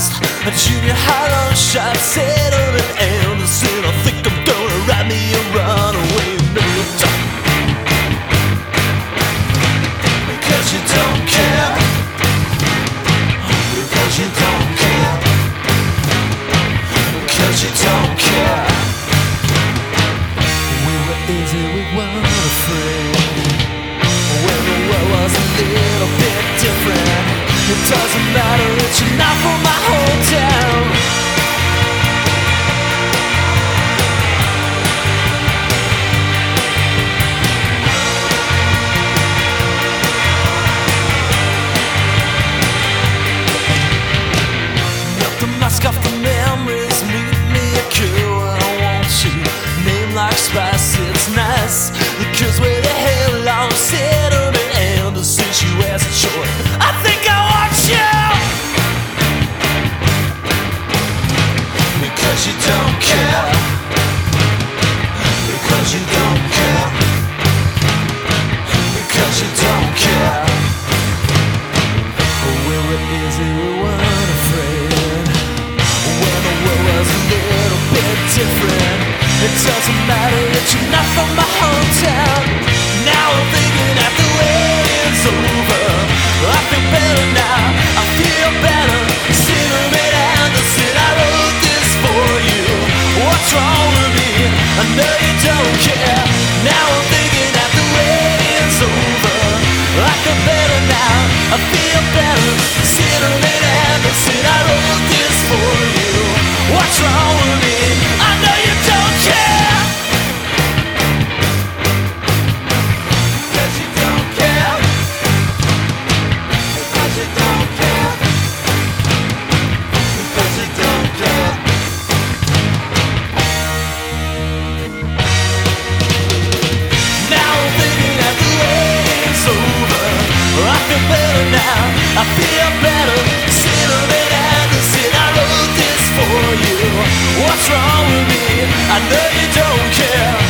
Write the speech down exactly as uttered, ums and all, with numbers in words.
past. A junior hollow shot settlement Anderson. I think I'm gonna ride me a runaway. No, you don't, because you don't care. Because you don't care. Because you don't care. We were easy, we weren't afraid. When the world was a little bit different. It doesn't matter that you're not from my hometown. Knock the mask off the memories, meet me a cure when I want you. Name like spice, it's nice. Because where the hell I'm sitting and the since you asked short, I think I want you. Because you don't care. Because you don't care. Because you don't care. We were easy, we weren't afraid. When the world was a little bit different. It doesn't matter that you're not from my hometown. Now I'm thinking that the wedding's over. I feel better now, I feel better. Cinnamon Anderson, I wrote this for you. What's wrong with me? I know you don't care. Now I'm thinking that the wedding's over. I feel better now, I feel better. Cinnamon Anderson, I wrote this for you. What's wrong with me? I know you don't care. Because you don't care. Because you don't care. Because you don't care. Now I'm thinking that the wedding's over. I feel better now, I feel better. Cinnamon Anderson, I wrote this for you. What's wrong with me? I know you don't care.